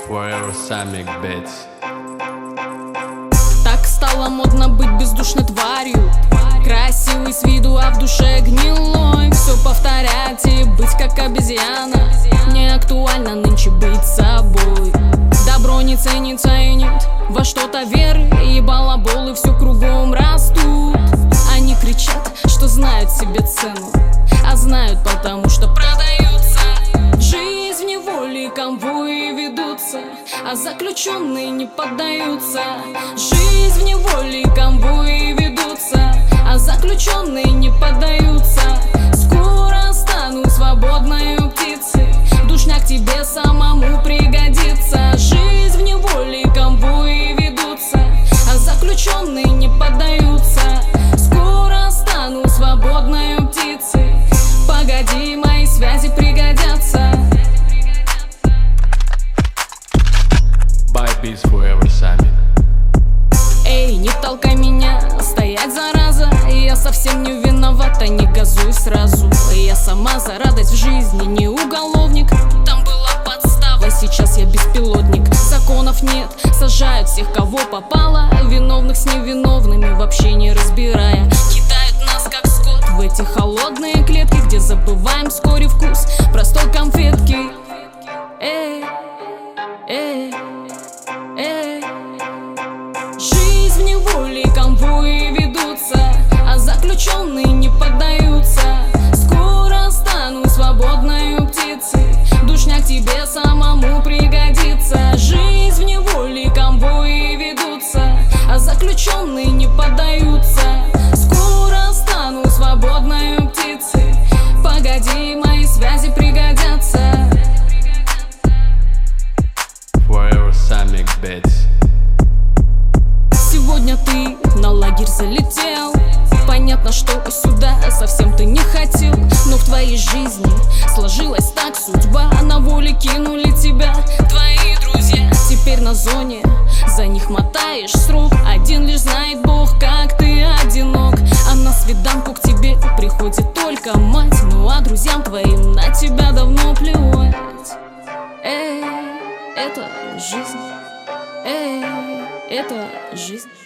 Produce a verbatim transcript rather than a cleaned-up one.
Forever Samic Beats. Так стало модно быть бездушной тварью, красивый с виду, а в душе гнилой. Все повторять и быть как обезьяна, не актуально нынче быть собой. Добро не ценится и нет во что-то веры, и балаболы все кругом растут. Они кричат, что знают себе цену, а знают потому, что продаются. Жизнь в неволе, конвои ведутся, а заключенные не поддаются. Жизнь в неволе, конвои ведутся, а заключенные не поддаются. Скоро стану свободной птицей, душняк тебе самому пригодится. Жизнь в неволе, конвои ведутся, а заключенные не поддаются. Скоро стану свободной птицей, погоди, мои связи пригодятся. Buy beats Forever Samic. Эй, не толкай меня, стоять, зараза. Я совсем не виновата, не газуй сразу. Я сама за радость в жизни, не уголовник. Там была подстава, сейчас я беспилотник. Законов нет, сажают всех, кого попало, виновных с невиновными вообще не разбирая. Кидают нас как скот в эти холодные клетки, где забываем вскоре вкус простой конфетки. Эй, эй, эй. Жизнь в неволе, конвои ведутся, а заключенные не поддаются. Скоро стану свободной птицей, душняк тебе самому пригодится. Жизнь в неволе, конвои ведутся, а заключенные не поддаются. Скоро стану свободной птицей, погоди, мои связи пригодятся. Forever Samic Beats. Сегодня ты на лагерь залетел, понятно, что сюда совсем ты не хотел. Но в твоей жизни сложилась так судьба, на воле кинули тебя твои друзья. Теперь на зоне, за них мотаешь срок. Один лишь знает Бог, как ты одинок. А на свиданку к тебе приходит только мать, ну а друзьям твоим на тебя давно плевать. Эй, это жизнь. Эй, это жизнь.